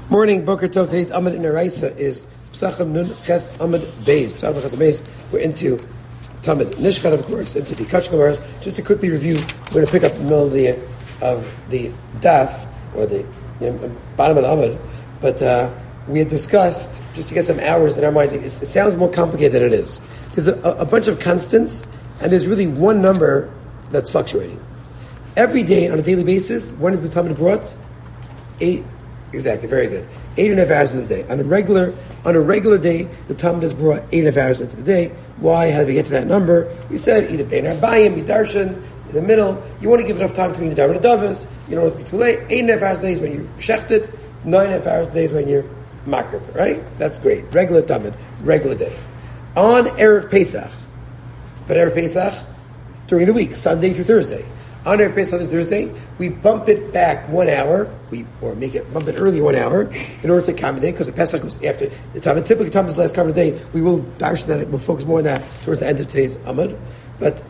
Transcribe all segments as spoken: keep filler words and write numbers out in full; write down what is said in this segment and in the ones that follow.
Morning, Boker Tov. Today's Amud in Araisa is Psachim Nun Ches Amud Beis. Psachim Ches Amud Beis. We're into Talmud Nishkan, of course, into the Kach Gemaras. Just to quickly review, we're going to pick up in the middle of the of the daf or the you know, bottom of the Amud. But uh, we had discussed, just to get some hours in our minds, it, it sounds more complicated than it is. There's a, a bunch of constants, and there's really one number that's fluctuating. Every day, on a daily basis, when is the Talmud brought? Eight. Exactly, very good. Eight and a half hours of the day. On a regular, on a regular day, the Talmud is brought eight and a half hours into the day. Why? How did we get to that number? We said either Bein Arbayim, Bidarshan, in the middle. You want to give enough time between the Darba and the Davos. You don't want to be too late. Eight and a half hours a day is when you shecht it. Nine and a half hours a day is when you're makriv, right? That's great. Regular Talmud, regular day. On Erev Pesach, but Erev Pesach during the week, Sunday through Thursday. On Erev Pesach Sunday Thursday, we bump it back one hour, we or make it bump it early one hour in order to accommodate, because the Pesach goes after the time. And typically, time is the last common day. We will dash that. We'll focus more on that towards the end of today's Amud. But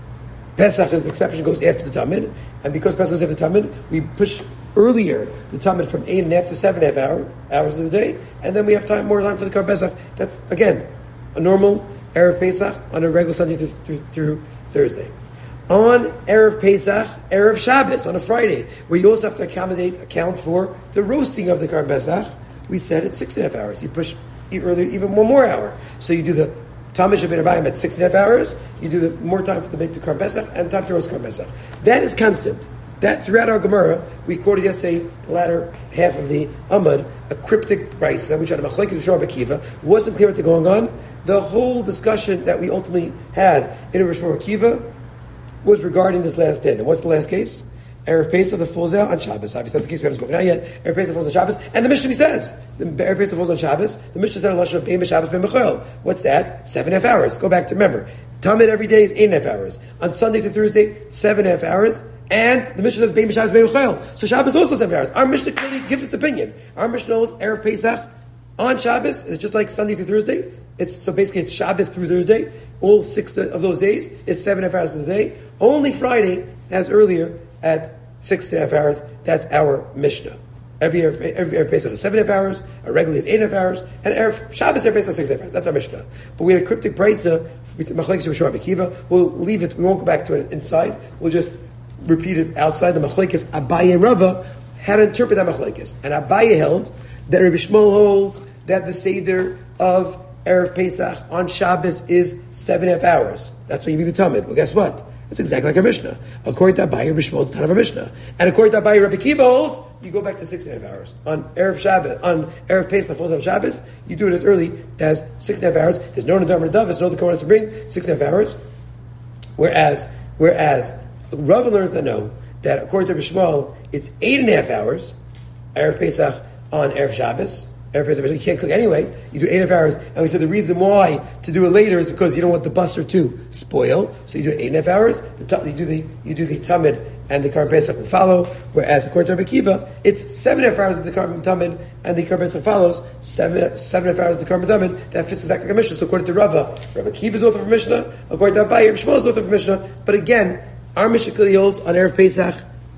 Pesach, as the exception, goes after the Talmud, and because Pesach goes after the Talmud, we push earlier the Talmud from eight and a half to seven and a half hour, hours of the day, and then we have time more time for the Karban Pesach. That's again a normal Erev Pesach on a regular Sunday through, through, through Thursday. On Erev Pesach, Erev Shabbos, on a Friday, where you also have to accommodate, account for the roasting of the Karban Pesach, we said it's six and a half hours. You push earlier, even one more hour. So you do the Talmud Shabbat Abayim at six and a half hours, you do the more time for the make to Karban Pesach, and time to roast Karban Pesach. That is constant. That throughout our Gemara, we quoted yesterday, the latter half of the Amud, a cryptic brisa, which had a machlekes with Shor Akiva, wasn't clear what's going on. The whole discussion that we ultimately had in Rosh Akiva was regarding this last din. And what's the last case? Erev Pesach that falls out on Shabbos. Obviously, that's the case we haven't spoken out yet. Erev Pesach falls on Shabbos. And the Mishnah says, the Erev Pesach falls on Shabbos. The Mishnah said, Lashon Bein Shabbos Bein B'Chol. What's that? Seven and a half hours. Go back to remember. Talmud every day is eight and a half hours. On Sunday through Thursday, seven and a half hours. And the Mishnah says, Bein Shabbos Bein B'Chol. So Shabbos also seven hours. Our Mishnah clearly gives its opinion. Our Mishnah knows Erev Pesach on Shabbos is just like Sunday through Thursday. It's so basically it's Shabbos through Thursday. All six of those days, it's seven and a half hours of the day. Only Friday, as earlier, at six and a half hours. That's our Mishnah. Every Erev, every Erev Pesach is seven and a half hours. A regular is eight and a half hours. And Erev Shabbos Erev Pesach is six and a half hours. That's our Mishnah. But we had a cryptic brisa. Machlekes with Shor Akiva. We'll leave it. We won't go back to it inside. We'll just repeat it outside. The Machlekes Abaye and Rava had to interpret that Machlekes. And Abaye held that Rabbi Shmuel holds that the Seder of Erev Pesach on Shabbos is seven and a half hours. That's when you read the Talmud. Well, guess what? It's exactly like our Mishnah. According to Abaye, Rabbi Shmuel is the ton of our Mishnah. And according to Abaye, Rabbi Kiva holds, you go back to six and a half hours. On Erev Shabbos, on Erev Pesach falls on Shabbos, you do it as early as six and a half hours. There's no Nadam Nadav, there's no other Kohen has to bring, six and a half hours. Whereas, whereas, Rava learns that no, that according to Rabbi Shmuel, it's eight and a half hours, Erev Pesach on Erev Shabbos. Erev Pesach, you can't cook anyway. You do eight and a half hours, and we said the reason why to do it later is because you don't want the busser to spoil. So you do eight and a half hours. The, you do the you do the Talmud and the Karban Pesach will follow. Whereas according to Rabbi Kiva, it's seven and a half hours of the Karban Talmud and the Karban Pesach follows. Seven seven and a half hours of the Karban Talmud. That fits exactly like a Mishnah. So according to Rava, Rabbi Kiva is author for Mishnah. According to Abaye, Rabbi Shmuel is author for Mishnah. But again, our Mishnah clearly holds on Erev Pesach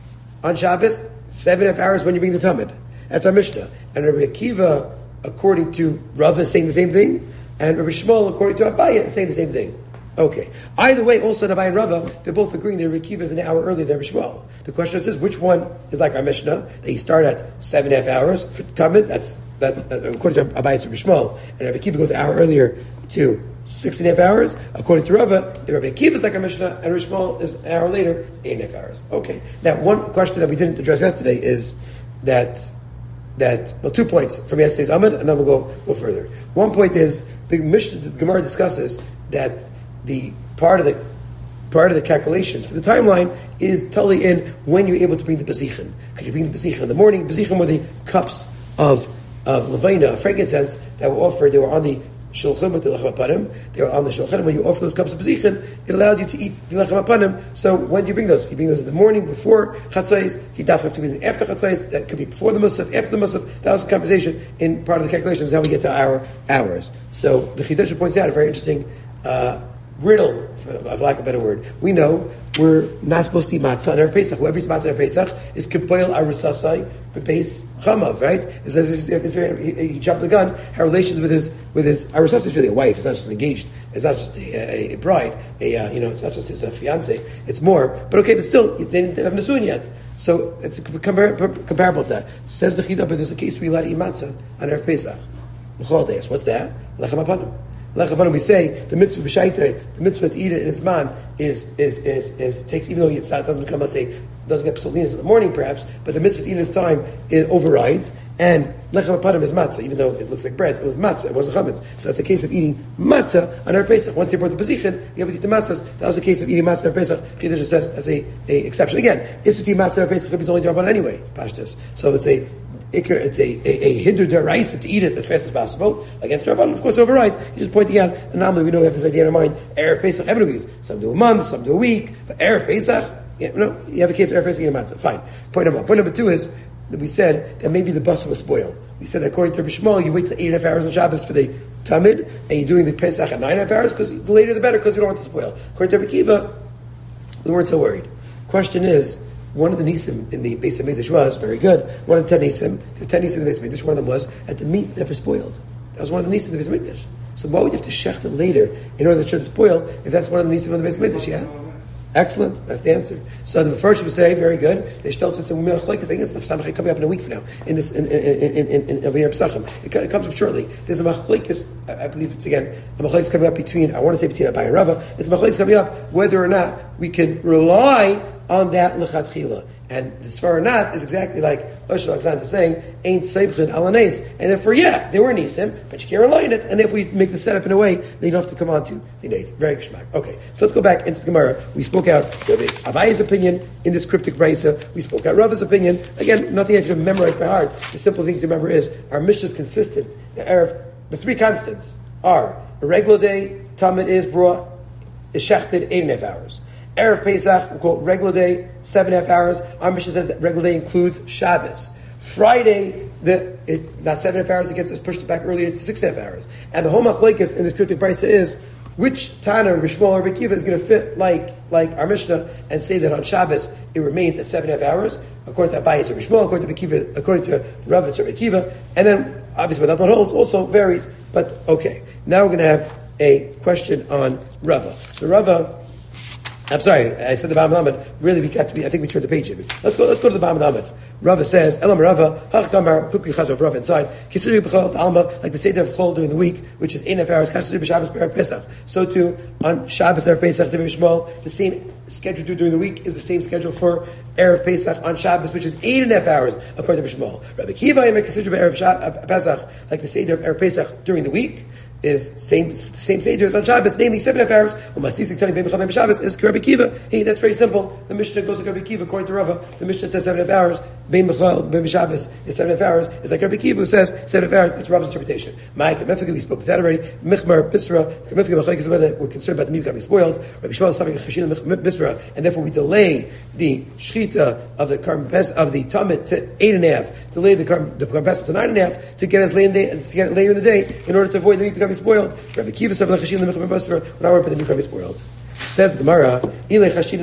on Shabbos seven and a half hours when you bring the Talmud. That's our Mishnah. And Rabbi Akiva, according to Rava, is saying the same thing, and Rabbi Shmuel, according to Abaye, is saying the same thing. Okay. Either way, also in Abaye and Rava, they're both agreeing that Rabbi Akiva is an hour earlier than Rabbi Shmuel. The question is this: which one is like our Mishnah? They start at seven and a half hours for Talmud. That's that's uh, according to Abaye, it's Rabbi Shmuel, and Rabbi Akiva goes an hour earlier to six and a half hours. According to Rava, Rabbi Akiva is like our Mishnah, and Rabbi Shmuel is an hour later, eight and a half hours. Okay. Now, one question that we didn't address yesterday is that. That well, two points from yesterday's Amud, and then we'll go go further. One point is the Mishnah, the Gemara discusses that the part of the part of the calculations for the timeline is totally in when you're able to bring the bezichin. Could you bring the bezichin in the morning? Bezichin were the cups of of levina, frankincense that were offered. They were on the shulchan with the lechem apanim. They were on the shulchan. When you offer those cups of bezichin, it allowed you to eat the lechem apanim. So when do you bring those? You bring those in the morning before chatzais. You daf have to bring them after chatzais. That could be before the musaf, after the musaf. That was a conversation in part of the calculations. How we get to our hours. So the Chiddush points out a very interesting uh, brittle, for lack of a better word. We know we're not supposed to eat matzah on Erev Pesach. Whoever eats matzah on Erev Pesach is kipoil arusasai bebeis chamav, right? Is he, he jumped the gun. Her relations with his with his arusasai is really a wife. It's not just engaged. It's not just a, a, a bride. A uh, you know, it's not just his uh, fiance. It's more. But okay, but still, they didn't have nisuin yet. So it's compar- comparable to that. Says the Chida, but there's a case where you allowed to eat matzah on Erev Pesach. Days. What's that? Lechem apanim. Lechem apanim. We say the mitzvah b'shaitei, the mitzvah to eat it in its man is is is is takes, even though it's not, doesn't become, let's say, doesn't get psolina in the morning perhaps, but the mitzvah to eat in its time it overrides. And lechem apanim is matzah, even though it looks like bread, it was matzah, it wasn't chametz. So it's a case of eating matzah on Erev Pesach. Once they brought the position, you have to eat the matzahs. That was a case of eating matzah on Erev Pesach. Chiddush just says as a, a exception. Again, is to eat matzah on Erev Pesach is only darbon anyway, pashtus. So it's a It's a a, a hiddur deraisa to eat it as fast as possible against Rabban. Of course, it overrides. You're just pointing out anomaly. We know we have this idea in our mind. Erev Pesach, everybody's some do a month, some do a week, but Erev Pesach, you know, you have a case of Erev Pesach eating matzah. Fine. Point number one. Point number two is that we said that maybe the bus was spoiled. We said that according to Rabbi Shmuel, you wait till eight and a half hours on Shabbos for the Tamid, and you're doing the Pesach at nine and a half hours because the later the better because you don't want to spoil. According to Rabbi Kiva, we weren't so worried. Question is, one of the nisim in the Beis Hamikdash was very good. One of the ten nisim, the ten nisim in the Beis Hamikdash, one of them was that the meat never spoiled. That was one of the nisim in the Beis Hamikdash. So why would you have to shecht it later in order that it shouldn't spoil if that's one of the nisim in the Beis Hamikdash? Yeah, excellent. That's the answer. So the first would say very good. They shtelz and say we made a chlekes. I guess the samach coming up in a week from now in this in in in in, in over here Pesachim. It, it comes up shortly. There's a machlekes. I, I believe it's again a machlekes coming up between. I want to say between Abai and Rava. It's a machlekes coming up whether or not we can rely on that lechatchila. And the Sfar not is exactly like Rosh Alexander saying, ain't seibchin alanes. And therefore, yeah, they were nisim, but you can't rely on it. And if we make the setup in a way, then you don't have to come on to the nes. Very geschmack. Okay, so let's go back into the Gemara. We spoke out Rabbi Abaye's opinion in this cryptic brisa. We spoke out Rava's opinion. Again, nothing I have to memorize by heart. The simple thing to remember is our Mishnah is consistent. The Erev, the three constants are a regular day, Tamid is brought, is shechted eight and a half hours. Erev Pesach, we call it regular day, seven and a half hours. Our Mishnah says that regular day includes Shabbos. Friday, the it, not seven and a half hours, it gets us pushed back earlier to six and a half hours. And the whole machlekes in this cryptic brisa is which Tana, Rishmol, or Rabbi Kiva is going to fit like like our Mishnah and say that on Shabbos it remains at seven and a half hours. According to Abaye, it's Rabbi Shmuel. According to Rabbi Kiva, according to Rav, it's Rabbi Kiva. And then obviously what that one holds also varies. But okay, now we're going to have a question on Rava. So Rava. I'm sorry, I said the Bam Lamed. Really, we got to be. I think we turned the page. Let's go. Let's go to the Bam Lamed. Rava says, "Elam Rava, Hachkamar, quickly Chazar of Rava inside. Kisiri b'chol Alma, like the Seder of Chol during the week, which is eight and a half hours. Kasiri b'Shabbos b'Erev Pesach. So too on Shabbos Erev Pesach Tevei Shmuel, the same schedule to do during the week is the same schedule for Erev Pesach on Shabbos, which is eight and a half hours according to Shmuel. Rabbi Kiva Yemek Kisiri b'Erev Pesach, like the Seder of Erev Pesach during the week." Is same same seder as on Shabbos, namely seven and a half hours. When Masisik Tani Bein B'Chavim Shabbos is Rabbi Kiva. Hey, that's very simple. The Mishnah goes like Rabbi Kiva according to Rava. The Mishnah says seven and a half hours. Bein B'Chav Bein Shabbos is seven and a half hours. It's like Rabbi Kiva who says seven and a half hours. That's Rava's interpretation. Ma'ik Mefika, we spoke to that already. Michmar Bisra Mefika Mechalik is whether we're concerned about the meat becoming spoiled. Rabbi Shmuel is having a Chashin Bisra, and therefore we delay the shchita of the karm of the tamid to eight and a half. Delay the karm the karm to nine and a half to get us later in the day, to get it later in the day in order to avoid the meat becoming spoiled. Rabbi Kiva said, "When I work, the meat becomes spoiled." Says the Gemara, "If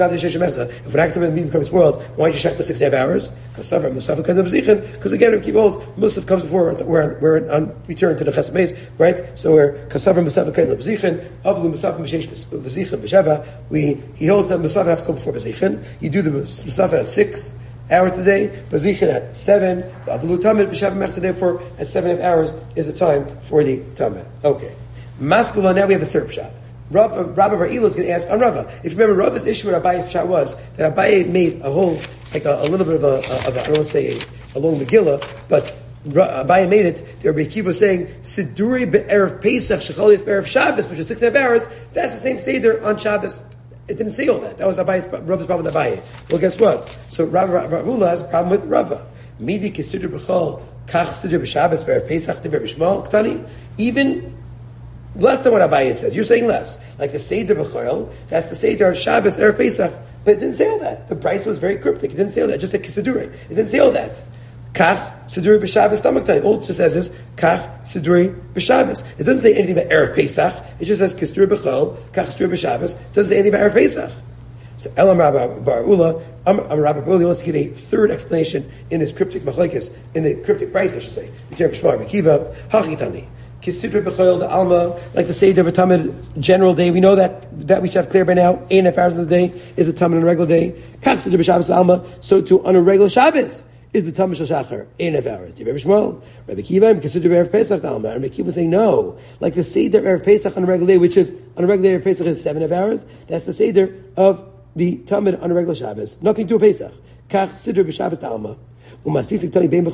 an act of the meat becomes spoiled, why don't you shecht the six and a half hours?" Because again, Rabbi Kiva holds Musaf comes before we're we're on return to the Chesed Meis, right? So we're kasavar Musaf kain lebzichin avlu Musaf b'sheish b'zichin b'shava. We he holds that Musaf has to come before b'zichin. You do the Musaf at six hours a day, Bazichin at seven, therefore at seven and a half hours is the time for the Tamid. Okay. Maskula, now we have the third pshat. Rabbi Bar Ila is going to ask on Rava. If you remember, Rava's issue with Abaye's pshat was that Abaye made a whole, like a, a little bit of a, of a I don't want to say a, a long Megillah, but Abaye made it. Rabbi Kiva was saying, Siduri be'erev Pesach, Shechalis be'erev Shabbos, which is six and a half hours, that's the same Seder on Shabbos. It didn't say all that. That was Abaye's, Rava's problem with Abaye. Well, guess what? So Rav Ula has a problem with Rava. Midi kisidr b'chol, kach sidr b'Shabbos be'erev Pesach tiver b'Shmuel, Ktani. Even less than what Abaye says. You're saying less. Like the Seder b'chol, that's the Seder on Shabbos erev Pesach. But it didn't say all that. The price was very cryptic. It didn't say all that. It just said kisidure. It didn't say all that. Kach Siduri b'Shabbos Tamaktani. All it just says is Kach Siduri b'Shabbos. It doesn't say anything about Erev Pesach. It just says Kisturi b'Chol, Kach Siduri b'Shabbos. It doesn't say anything about Erev Pesach. So Elam Rabbi Bar Ula, Amar Rabbi Bar Ula wants to give a third explanation in this cryptic machlokes, in the cryptic price, I should say. Kiva Hachitani. Kisidra b'Chol the Alma, like the Seder of a Tamid general day. We know that that we should have clear by now. Eight and a half hours of the day is a Tamid on a regular day. Kach Sidra b'Shabbos Alma. So too on a regular Shabbos is the Tamid Shel Shachar, eight and a half hours. Do you remember Shmuel? Rabbi Kiva, Kisidra b'Erev Pesach Alma. Rabbi Kiva saying no, like the Seder of Erev Pesach on a regular day, which is on a regular day of Pesach is seven and a half hours. That's the Seder of the Tamid on a regular Shabbos. Nothing to do with Pesach. Kach Sidra b'Shabbos Alma. And according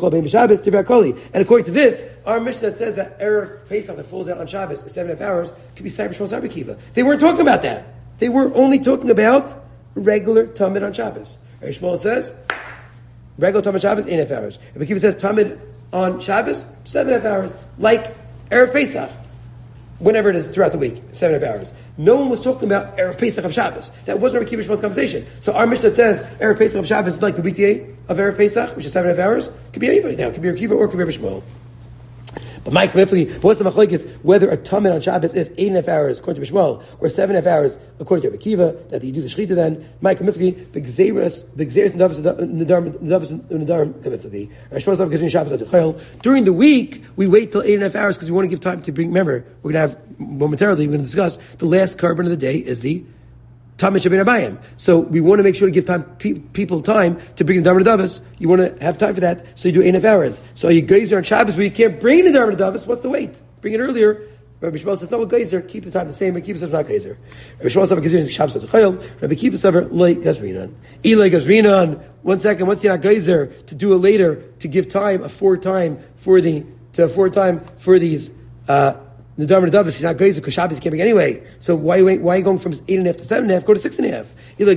to this, our Mishnah says that Erev Pesach that falls out on Shabbos is seven and a half hours could be Cyber Shmuel Rabbi Kiva. They weren't talking about that. They were only talking about regular Tamid on Shabbos. Rabbi Shmuel says regular Tamid Shabbos eight and a half hours. Rabbi Kiva says Tamid on Shabbos seven and a half hours, like Erev Pesach. Whenever it is throughout the week, seven and a half hours. No one was talking about Erev Pesach of Shabbos. That wasn't Rabbi Kiva Shmuel's conversation. So our Mishnah says Erev Pesach of Shabbos is like the weekday of Erev Pesach, which is seven and a half hours. It could be anybody now. It could be Rabbi Kiva or it could be Rabbi Shmuel. But my commitment, but what's the machlokes? Whether a Tamid on Shabbos is eight and a half hours according to Shmuel or seven and a half hours according to Rabbi Kiva, that you do the shechita then. My commitment, b'gzeres, b'gzeres nedavos nedavos nedarim commitment. Shmuel's not giving Shabbos to Chayil. During the week, we wait till eight and a half hours because we want to give time to bring. Remember, we're going to have momentarily. We're going to discuss the last carbon of the day is the Tamid Shabbat Abayim. So we want to make sure to give time, pe- people time to bring the Dharma Davos. You want to have time for that, so you do eight and a half hours. So you geyser on Shabbos, but you can't bring the Dharma Davos. What's the wait? Bring it earlier. Rabbi Shmuel says, no, geyser, keep the time the same. Rabbi Kiva says, not geyser. Rabbi Shmuel says, geyser Shabbos to Chayil. Rabbi Kiva says, loy gazrinan. Ilay gazrinan. One second, once you're not geyser, to do it later, to give time, afford time for the, to afford time for these, uh, the Dharma Davos, you're not geyser because Shabbos you can't make anyway. So why why are you going from eight and a half to seven and a half? Go to six and a half. Go to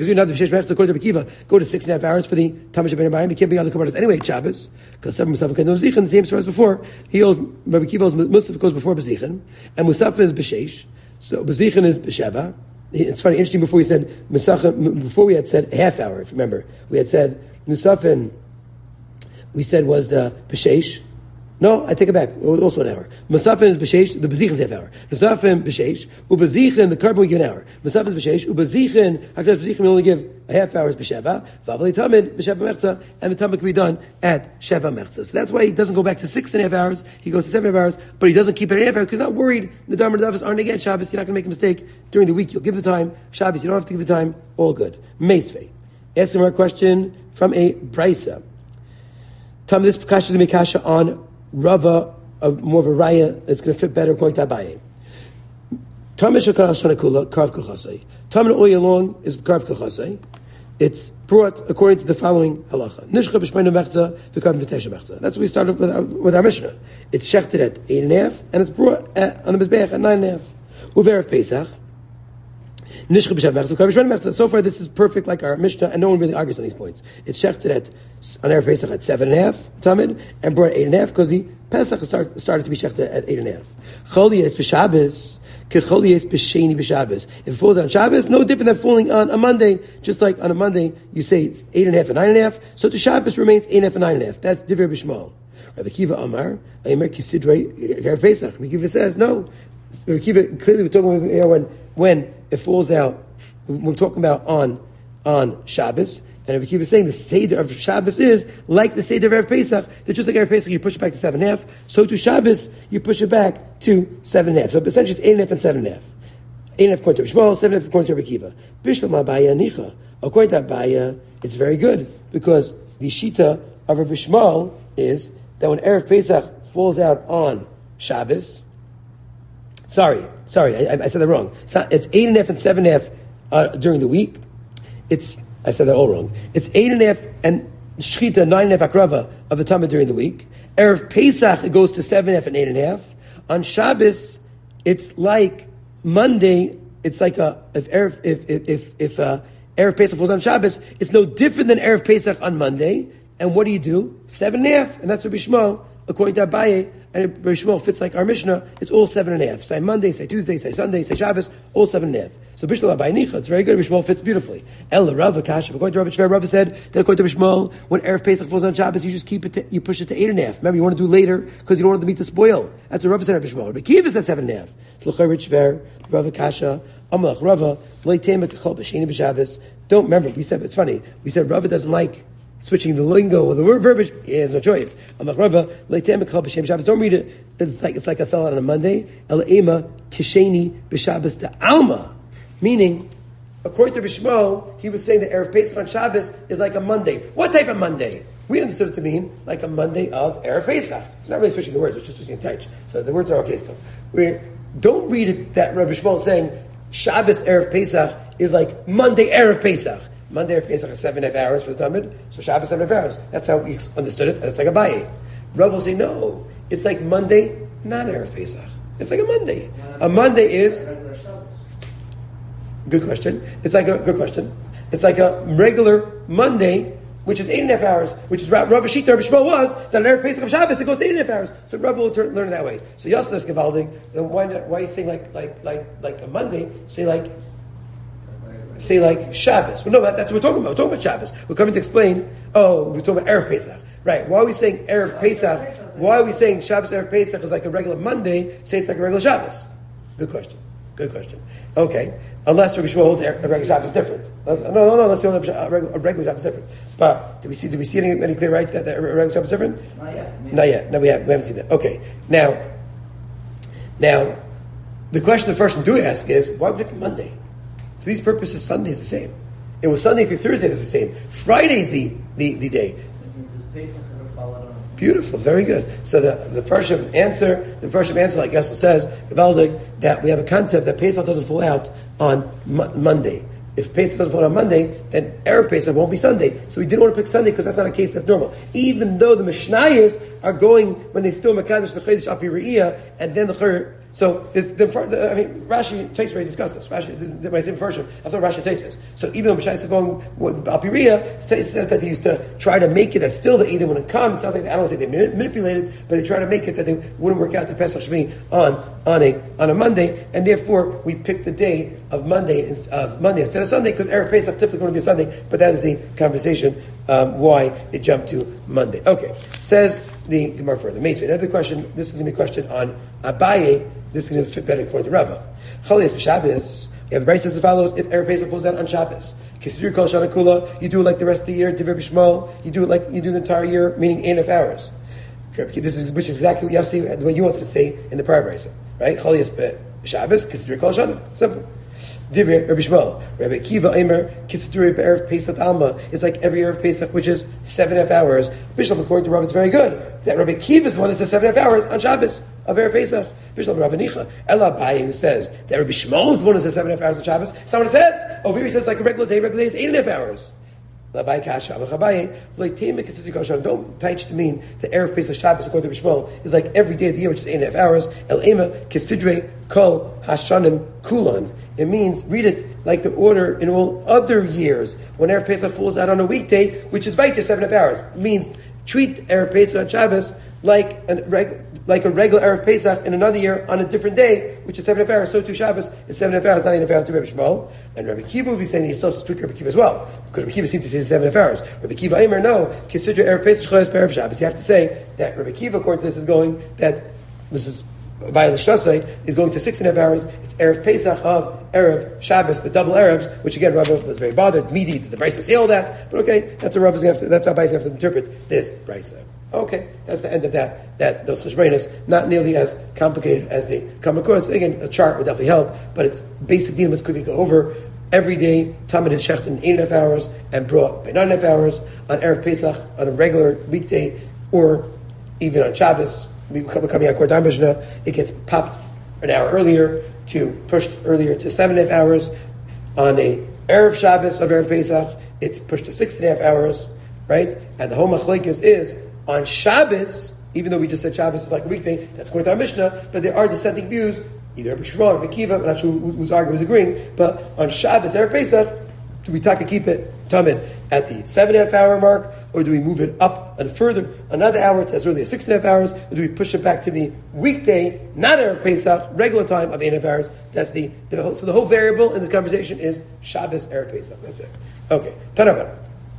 six and a half hours for the Tamid Shabbat Abayim. You can't be on the Kabbalas anyway. Shabbos because seven Musaf can do Bezichen. The same story as before. He owes Rabbi Kiva owes Musaf goes before Bezichen, and Musaf is B'Sheish. So Bezichen is B'Sheva. It's funny, interesting. Before we said Musaf, before we had said a half hour. If you remember, we had said Musafin. We said was uh, B'Sheish. No, I take it back. Also an hour. Masafin is b'sheish. The bezichin is half hour. Masafin b'sheish. Ubezichin the carbon we give an hour. Masafin is b'sheish. Ubezichin actually bezichin we only give a half hour is b'sheva. Vavli tamid b'sheva mechza, and the tamid can be done at sheva mechza. So that's why he doesn't go back to six and a half hours. He goes to seven and a half hours, but he doesn't keep it at a half hour because he's not worried. The Dharma Davos aren't again Shabbos. You're not going to make a mistake during the week. You'll give the time. Shabbos you don't have to give the time. All good. Meisvei. Asking our question from a brisa. Tam this kasha is a mikasha on Rava, of more of a raya, it's going to fit better according to Abaye. Tamid shekar shanakula karv kachasei. Tamid all year long is karv kachasei. It's brought according to the following halacha. Nishcha b'shmeinu mechza v'karv b'tesha mechza. That's what we started with our, with our Mishnah. It's shechted at eight and a half, and it's brought at, on the mizbeach at nine and a half. Uverev Pesach. So far, this is perfect, like our Mishnah, and no one really argues on these points. It's shechted at on Erev Pesach at seven and a half tamid, and brought at eight and a half because the Pesach start, started to be shechted at eight and a half. Choliyes b'Shabbos, kecholiyes b'Sheni b'Shabbos. If it falls on Shabbos, no different than falling on a Monday. Just like on a Monday, you say it's eight and a half and nine and a half. So to Shabbos remains eight and a half and nine and a half. That's Divrei B'Shmuel. Rabbi Kiva Amar, Aimer Kisidrei Erev Pesach. Rabbi Kiva says no. Rabbi Kiva clearly we're talking about here when when it falls out. We're talking about on on Shabbos, and Rabbi Kiva is saying the Seder of Shabbos is like the Seder of Erev Pesach. That just like Erev Pesach, you push it back to seven and a half. So to Shabbos, you push it back to seven and a half. So essentially, it's eight and a half and seven and a half. Eight and a half according to Shmuel, seven and a half according to Rabbi Kiva. Bishlam Abaya Nicha. According to Abaya, it's very good because the shita of Rabbi Shmuel is that when Erev Pesach falls out on Shabbos. Sorry, sorry, I, I said that wrong. It's, not, it's eight and a half and seven and a half uh, during the week. It's I said that all wrong. It's eight and a half and shchita nine and a half akrava of the tamid during the week. Erev Pesach it goes to seven and a half and eight and a half. On Shabbos, it's like Monday. It's like a if Erev if if if, if uh, Erev Pesach falls on Shabbos, it's no different than Erev Pesach on Monday. And what do you do? Seven and a half, and that's Rabbi Shmuel according to Abaye, and Rabbi Shmuel fits like our Mishnah, it's all seven and a half. Say Monday, say Tuesday, say Sunday, say Shabbos, all seven and a half. So Bishlam Abaye Nicha, it's very good. Rabbi Shmuel fits beautifully. El Rava Kasha, according to Rabbi Shver, Rava said that according to Rabbi Shmuel, when Erev Pesach falls on Shabbos, you just keep it, to, you push it to eight and a half. Remember, you want to do later because you don't want the meat to spoil. That's what Rava said. Rabbi Shmuel. Rabbi Kiva said seven and a half. So Rabbi Shver, Rava Kasha, Amalach Rava, Loitema Kachol B'Sheni B'Shabbos. Don't remember. We said it's funny. We said Rava doesn't like switching the lingo or the word verbiage. He has no choice. Amalach Rava, Loitema Kachol B'Sheni B'Shabbos. Don't read it. It's like it's like I fell out on a Monday. Elema Kisheni B'Shabbos to Alma, meaning. According to Bishmo, he was saying that Erev Pesach on Shabbos is like a Monday. What type of Monday? We understood it to mean like a Monday of Erev Pesach. It's not really switching the words, it's just switching the touch. So the words are okay still. We don't read it that Rabbi Shmuel is saying Shabbos Erev Pesach is like Monday Erev Pesach. Monday Erev Pesach is seven and a half hours for the Talmud, so Shabbos seven and a half hours. That's how we understood it, and it's like a Abaye. Rav will say, no, it's like Monday, not Erev Pesach. It's like a Monday. A Monday is... Good question. It's like a good question. It's like a regular Monday, which is eight and a half hours, which is Rav Shita, Rav Shmuel was that on Erev Pesach of Shabbos it goes to eight and a half hours. So Rav will turn, learn it that way. So Yosef is Gevalding. Then why why are you saying like like like like a Monday? Say like say like Shabbos. Well, no, that, that's what we're talking about. We're talking about Shabbos. We're coming to explain. Oh, we're talking about Erev Pesach, right? Why are we saying Erev Pesach? Why are we saying Shabbos Erev Pesach is like a regular Monday? Say it's like a regular Shabbos. Good question. Good question. Okay, unless Rabbi Shmuel holds a regular Shabbos is different. No, no, no. Let's hold a regular, a regular Shabbos is different. But do we see? Do we see any, any clear right that the regular Shabbos is different? Not yet. Not yet. No, we haven't. We haven't seen that. Okay. Now, now, the question the first one do ask is why pick Monday? For these purposes, Sunday is the same. It was Sunday through Thursday is the same. Friday is the the, the day. Beautiful, very good. So the the first answer, the first answer, like Yosef says, that we have a concept that Pesach doesn't fall out on Mo- Monday. If Pesach doesn't fall out on Monday, then Erev Pesach won't be Sunday. So we didn't want to pick Sunday because that's not a case that's normal. Even though the Mishnayos are going when they still Mekadosh the Chodesh Api Re'iyah, and then the Chur. So this, the, the, I mean, Rashi Tais already discussed this. Rashi, this, this, when I say first, I thought Rashi Tais this. So even though Mishnayos are going with Alpiriya, Tais says that they used to try to make it that still the Edom wouldn't come. It sounds like I don't want to say they manipulated, but they try to make it that they wouldn't work out the Pesach Shemi on on a on a Monday, and therefore we picked the day of Monday of Monday instead of Sunday because Erev Pesach typically going to be a Sunday. But that is the conversation um, why it jumped to Monday. Okay, says the Gemara further. Meisvei. Another question. This is going to be a question on Abaye. This is going to fit better according to Rava. Chalias b'Shabbos. You have a brayso says as follows: if Erev Pesach falls out on Shabbos, Kisir Kol Shana Kula, you do it like the rest of the year. Divrei B'Shmo, you do it like you do the entire year, meaning eight and a half hours. This is which is exactly what you have to say, the way you wanted to say in the prior brayso, right? Chalias b'Shabbos, Kisir Kol Shana. Simple. Divrei Rabbi Shmuel, Rabbi Kiva Eimer, Kisituri Be'erev Pesach Alma. It's like every Erev Pesach, which is seven and a half hours. Bishlam, according to Rav, it's very good that Rabbi Kiva is the one that says seven and a half hours on Shabbos of Erev Pesach. Bishlam Rav Anicha, Ela Abaye, who says that Rabbi Shmuel is the one who says seven and a half hours on Shabbos. Someone says over here he says like a regular day, regular day is eight and a half hours. Don't teach to mean the Erev Pesach Shabbos according to Bishmol is like every day of the year, which is eight and a half hours. El Ema Kisidre Kol Hashanim Kulan. It means read it like the order in all other years when Erev Pesach falls out on a weekday, which is Vaita seven and a half hours. It means treat Erev Pesach on Shabbos like a reg, like a regular Erev Pesach in another year on a different day, which is seven and a half hours. So too Shabbos is seven and a half hours, not eight and a half hours to Rabbi Shmuel. And Rabbi Kiva would be saying he's supposed to tweak Rabbi Kiva as well, because Rabbi Kiva seems to say seven and a half hours. Rabbi Kiva Eimer, no, consider Erev Pesach Chodesh Erev Shabbos. You have to say that Rabbi Kiva, according to this, is going that this is by Lishdasei is going to six and a half hours. It's Erev Pesach of Erev Shabbos, the double Erevs, which again Rav was very bothered. Midi did the brisa say all that, but okay, that's what Rav is going to have to, that's how Bais going to have to interpret this brisa. Okay, that's the end of that. That those cheshbonos, not nearly as complicated as they come across. Again, a chart would definitely help, but it's basic dinim. Let's quickly go over. Every day, Talmud is shecht in eight and a half hours and brought by nine and a half hours on Erev Pesach on a regular weekday, or even on Shabbos. We come coming out Korban Mishnah, it gets popped an hour earlier to pushed earlier to seven and a half hours. On a Erev Shabbos of Erev Pesach, it's pushed to six and a half hours, right? And the whole machlekes is on Shabbos, even though we just said Shabbos is like a weekday, that's going to our Mishnah, but there are dissenting views, either Rabbi Shmuel or Rabbi Kiva, I'm not sure who's arguing, who's agreeing, but on Shabbos, Erev Pesach, do we talk and keep it Tamid at the seven and a half hour mark, or do we move it up and further another hour to as early as six and a half hours, or do we push it back to the weekday, not Erev Pesach, regular time of eight and a half hours? That's the, the whole, so the whole variable in this conversation is Shabbos Erev Pesach. That's it. Okay. Tanaban.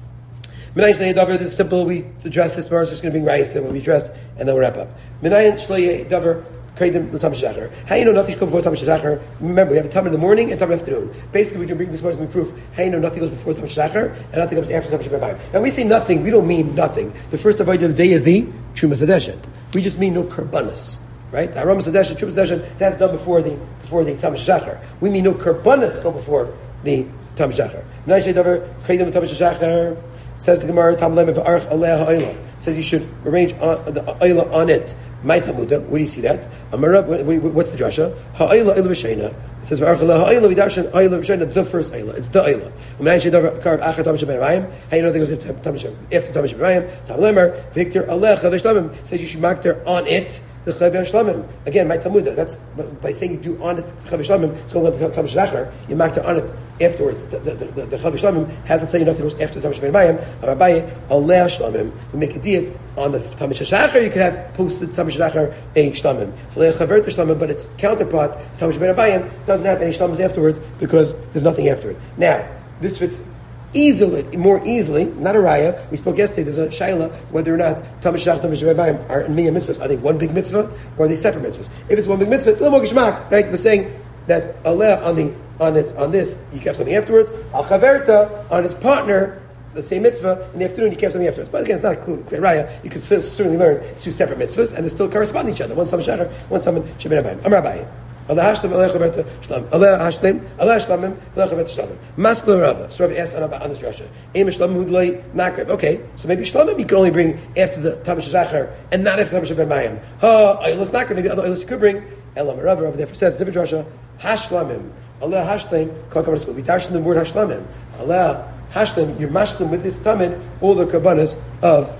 Minayin Shlei Davar. This is simple. We address this. We're just going to bring Rayis that will be addressed, and then we'll wrap up. Minayin Shlei Davar. How you know nothing should come before Tamish Shachar? Remember, we have a time in the morning and time in the afternoon. Basically, we can bring this as proof. How you know nothing goes before Tamish Shachar and nothing comes after Tamish Shachar? And we say nothing, we don't mean nothing. The first avodah of the day is the Trumas Hadeshen. We just mean no karbanas, right? The Aramas Hadeshen, Trumas Hadeshen, that's done before the before the Tamish Shachar. We mean no karbanas go before the Tamish Shachar. Na'ishay davar kaidem Tamish Shachar. Says the Gemara, Tam Lem V'Arch Aleh Ha'Olah. Says you should arrange on, the Olah on it. My Tamuda, where do you see that? What's the drasha? Ha'Olah Olah B'Sheina. It says V'Arch Aleh Ha'Olah V'Darshan Olah B'Sheina. The first Olah. It's the Olah. U'Menayin Shedavar Karb Achar Tamish B'Rayim. How you know that goes after Tamish B'Rayim? Tam Lemer Victor Aleh Chavesh Lamim says you should mark there on it the Chavesh Lamim. Again, my Tamuda. That's by saying you do on it the Chavesh Lamim. It's going on the Tamish Shachar. You mark there on it afterwards. The the the, the Chavesh Lamim has to tell you nothing goes after Tamish B'Rayim. Arabaye Aleh Shlamim. We make a diak on the Tamish Shachar. You could have posted Tamish Shachar a Shlamim. V'Lei Chaver to Shlamim, but its counterpart Tamish B'Rayim doesn't have any Shlamims afterwards because there's nothing after it. Now this fits easily, more easily, not a raya. We spoke yesterday. There's a shaila whether or not Tamish Shach, Tamish B'Rayim are in Miyah mitzvahs. Are they one big mitzvah or are they separate mitzvahs? If it's one big mitzvah, it's a little more geshmak, right? We're saying that Allah on the on it on this you have something afterwards. Al chaverta on its partner, the same mitzvah in the afternoon you have something afterwards. But again, it's not a clear, clear raya. You can certainly learn it's two separate mitzvahs and they still correspond to each other. One's Tamish Shachar, one's Tamish B'Rayim. Amar Abaye. Allah Hashlim, Allah Chaberta Shlam, Allah Hashlim, Allah Shlamim, Allah Chaberta Shlamim. Maskul Rava. So Rav asked on, on this drasha. Aim Shlamim Hudlay Nakrev. Okay, so maybe Shlamim you can only bring after the Tamish Shachar and not after Tamish B'Rayim. Ha, Aylas Nakrev. Maybe other Aylas you could bring. Elam Rava. Rava therefore says different drasha. Hashlamim, Allah Hashlim. Kol Kavar School. We darshan the word Hashlamim. Allah Hashlim. You're mashlim with this tamid all the karbanas of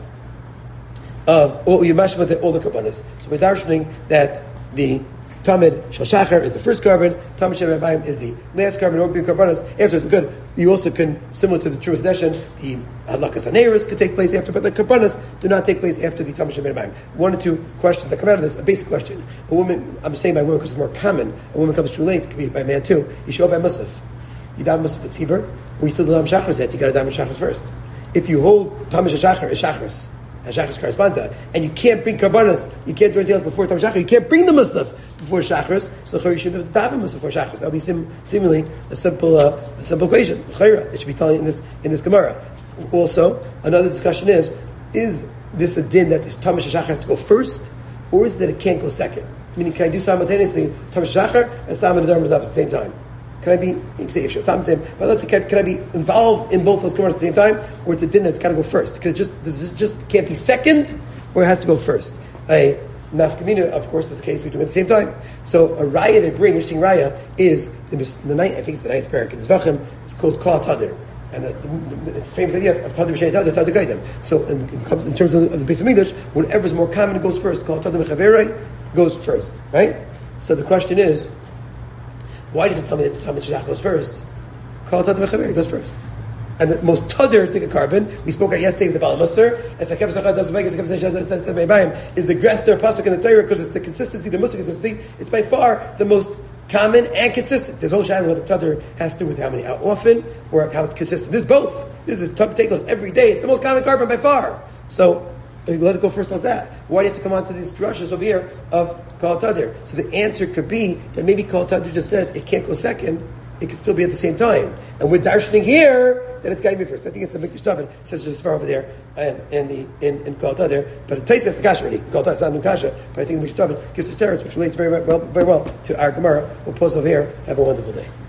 of all you're mashlim with it, all the karbanas. So we're darshaning that the Tamid Shal Shachar is the first carbon. Tamid Shel B'Rayim is the last carbon. Or be carbonas after it's good. You also can, similar to the Trumas Hadeshen, the Hadlakas Haneris could take place after, but the carbonas do not take place after the Tamid Shel B'Rayim. One or two questions that come out of this. A basic question: a woman, I'm saying by woman because it's more common. A woman comes too late. It could be by a man too. You show up by Musaf. You daven Musaf at Tzibur, or you still do Tamid Shachar yet. You got to daven Shachar first. If you hold Tamid Shachar is Shachris. And Shachris corresponds to that. And you can't bring karbanas, you can't do anything else before Tam Shachar, you can't bring the Musaf before Shachris, so you should have daven Musaf before Shachris. That would be sim- seemingly a simple uh, a simple equation. It should be telling in this in this Gemara. Also, another discussion is, is this a din that the Tam Shachar has to go first, or is it that it can't go second? Meaning, can I do simultaneously Tam Shachar and Sam and Adar at the same time? Can I be, you can say Yeshua, Sam same, but let's say, can, can I be involved in both those Gemaras at the same time, or it's a din that's got to go first? Can it just, does it just can't be second, or it has to go first? A nafkamina, of course, is the case we do it at the same time. So a raya they bring, interesting raya, is the, the ninth, I think it's the ninth parak in Zvachim, it's called Kol Tadir. And the, the, the, it's a famous idea of Tadir V'Shein Tadir, Tadir Gaidem. So in, in, in terms of the, of the Beis Hamikdash, whatever is more common goes first. Kol Tadir Mechaverei goes first, right? So the question is, why does it tell me that the Tamid Shachar goes first? Kol Tadir Mechaverei goes first. And the most Tadir to a carbon, we spoke about yesterday with the Baal Musar, is the Grester Pasuk in the Torah, because it's the consistency, the Musar consistency, it's by far the most common and consistent. There's whole shadow what the Tadir has to do with how many, how often, or how it's consistent. This is both. This is Tadir every day. It's the most common carbon by far. So, let it go first as that. Why do you have to come on to these drushes over here of Kol Tadir? So the answer could be that maybe Kol Tadir just says it can't go second, it could still be at the same time. And we're darshaning here that it's got to be first. I think it's a Mikdash Daven. It says just as far over there and in the in, in Kol Tadir. But it takes us the Kasha already. Kol Tadir is not in Kasha, but I think the Mikdash Daven gives us teretz, which relates very well very well to our Gemara. We'll pause over here. Have a wonderful day.